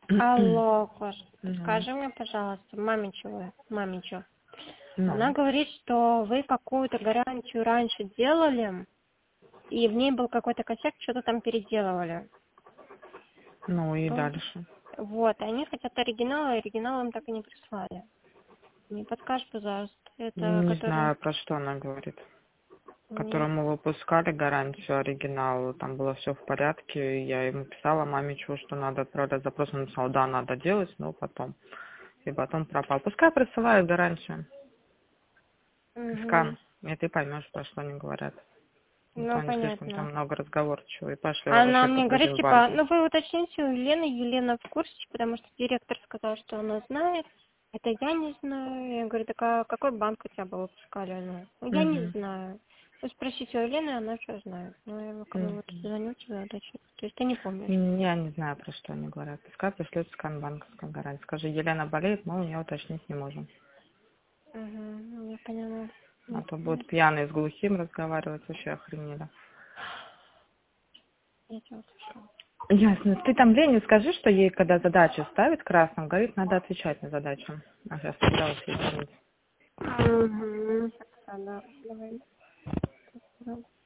Алло, Кош, Ну, скажи мне, пожалуйста, маме чего? Маме чё? Она ну, говорит, что вы какую-то гарантию раньше делали, и в ней был какой-то косяк, что-то там переделывали. ну и Ну, дальше. вот, и они хотят оригинал, а оригинал им так и не прислали. Не подскажешь, пожалуйста, это Не который... знаю, про что она говорит. Нет. Которому выпускали гарантию оригинала, там было все в порядке. Я ему писала маме, чего, что надо отправлять запрос. Он написал, да, надо делать, но потом. И потом пропал. Пускай присылают гарантию. Угу. Скан. И ты поймешь, про что они говорят. А то Ну, они слишком понятно. там много разговорчивых. И Паша Она вообще мне говорит, посадил в типа, банку. ну вы уточните у Елены, Елена в курсе, потому что директор сказал, что она знает, это я не знаю. Я говорю, так а какой банк у тебя был, выпускали? Она, ну я не Угу. знаю. Вы спросите у Елены, она все знает. Ну я как бы вот звоню тебе уточнить. То есть ты не помнишь? Я не знаю, про что они говорят. Пускай пришлют скан банковской гарантии. Скажи, Елена болеет, мы у нее уточнить не можем. Угу, ну, я поняла. А Я то поняла. будут пьяные с глухим разговаривать, вообще охренели. Я тебя услышала. Ясно. Ты там Лене скажи, что ей, когда задачу ставит красным, говорит, надо отвечать на задачу. А сейчас собиралась ей звонить. Угу. Давай.